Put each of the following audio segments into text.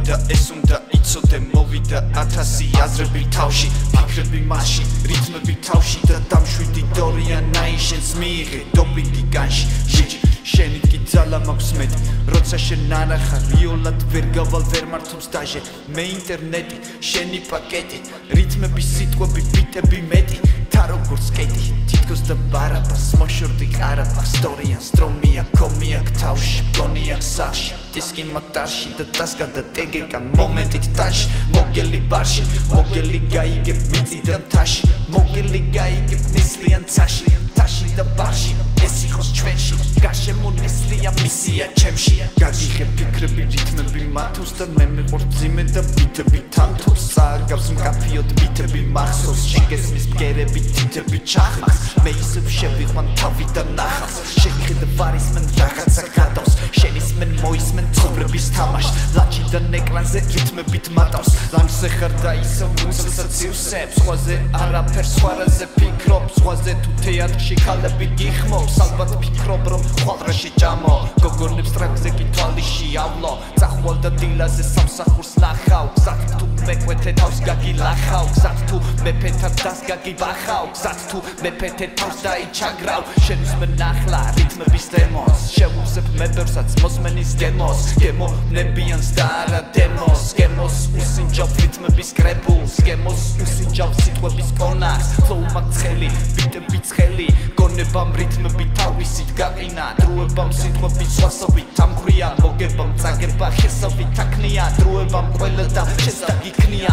მოვიდა ეს უნდა იცოდე მოვიდა 1000 აზრები თავში ფიქრები მასში რითმები თავში და დამშვიდი დორიან აიშენს მიიღე დობი გიგანში შენით კი ძალა მაქვს მეტი როცა შენ არახარ რიოლად ვერ გავალ ვერ მართობს დაჟე მე ინტერნეტი შენი პაკეტი რითმები სიტყვები ბიტები მეტი თა როგორც კეტი თითქოს და ბარაბას მოშორდი ყარაბას სტორიან სტრომია კომია თავში გონია სახში დისკი მაგდარში და დასგადა ტეგეკან მომენტით ტაში მოგელი ბარში მოგელი გაიგებ მიწიდან თაში მოგელი გაიგებ ნისლიან ცაში თაში და ბარში ეს იყოს ჩვენში გაშემონესლია მისია ჩემში გაგიღებ ფიქრები რითმები მათოს და მე მეყორ ძიმე და ბიტები თანთოს სააგავს მკაფიოდ ბიტები მახსოვს შენ გესმის ბგერები თითები ჩახმას მე ისევ შევიყვან თავიდან ნახავს შეგიხედა ვარისმენ რაღაცა გადავს შეისმენ მოისმენ ცხოვრების თამაშს ლაჩიდან ეკრანზე რითმებით მატავს ლამზე ხარ და ისევ მუცელსაც ივსებს სხვაზე არაფერს სხვარაზე ფიქრობ სხვაზე თუ თეატრში ქალები გიხმობს ალბათ ფიქრობ რომ ხვალრაში ჭამო გოგონებს ტრაქზე კი თვალიში ავლო წახვალ და დილაზე სამსახურს ნახავ გზად თუ მეკვეთე თავს გაგილახავ გზად თუ მეფეთა დას გაგიბახავ გზად თუ მეფეთე თავს დაიჩაგრავ შენ უსმენ ახლა რითმების დემოს შევუძებ მე ბევრსაც მოსმენის გემოს გემოვნებიანს და არა დემოს გემოს უსინჯავ რითმების კრებულს გემოს უსინჯავ სიტყვების კონახს ფლოუ მაგცხელი ბიტები ცხელი გონებამ რითმები თავისით გაყინა დროებამ სიტყვების სხვასობით თამქრია მოგებამ წაგება შესავით აქნია დროებამ ყველა და შენს დაგიქნია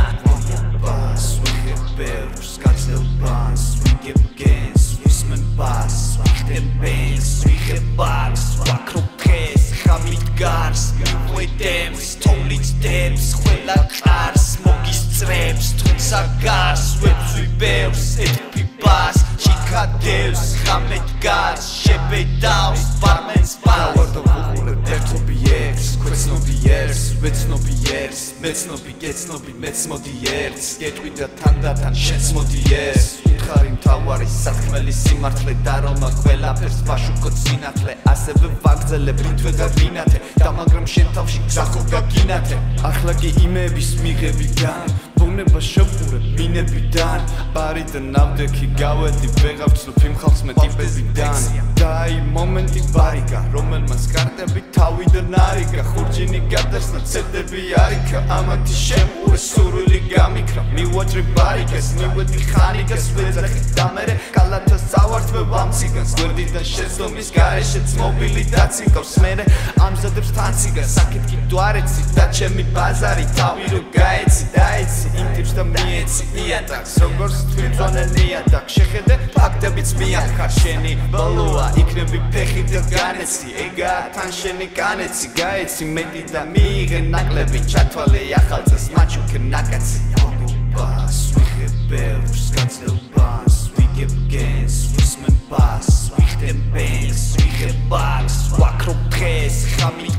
ბას ვიღებ ბევრს გაძლევბანს ვიგებ გენს ვისმენ ბას ვიხდებ ბენს ვიღებ ბარს ვაქრობ დღეს ხამით გარს მიყვედემს თოვლით დემს ყველა ყარს მოგისწრებს თუმცა გარს ვებძვი ბევრს ეთქვი ბას ჩიქადევს ხამეთ გარს შებედავს ბარმენს ბას ვარ და ვუყურებ ერთობიერს ქვეცნობიერს ვეცნობიერს მეცნობი გეცნობი მეც მოდიერს გეტყვი და თანდათან შენს მოდიერს უთხარი მთავარი საქმელი სიმართლე და რომა ყველაფერს ვაშუქო სინათლე ასევე ვაგრძელებ რითვე გაგინათე და მაგრამ შენ თავში გზახო გაგინათე ახლა კი იმების მიღებიდან ბუნება შევყურებ მინებიდან ბარი და ნავდექი გავედი ვეღარ ვცნობ იმ ხალხს მე ტიპებიდან და აი მომენტი ბარიკა რომელმაც კარტები თავიდან არიგა ხურჯინი გადასნა ცედები არიქა ამათი შემურე სურვილი გამიქრა მივაჭრი ბარიკას მივედი ხანიკას ვეძახი და მერე კალათას წავართვე ვამციგანს გვერდიდან შეცდომის გარეშეც მობილი დაცინკავს მერე ამზადებს თანციგას საკეთ კი დვარეცი და ჩემი ბაზარი თავი რო გაეცი დაეცი იმ ტიპს და მიეცი იატაკს როგორც თვითონ ნიატაკ შეხედე ფაქტებიც მიახარ შენი ბოლოა იქნები ფეხი და განეცი ეგაა თან შენი განეცი გაეცი მეტი და მიიღე ნაკლები ჩათვალე ახალწელს მაჩუქე ნაკაცი ბას ვიღებ ბევრს გაძლევბანს ვიგებ გენს ვისმენ ბას ვიხდებ ბენს ვიღებ ბარს ვაქრობ დღეს ხამით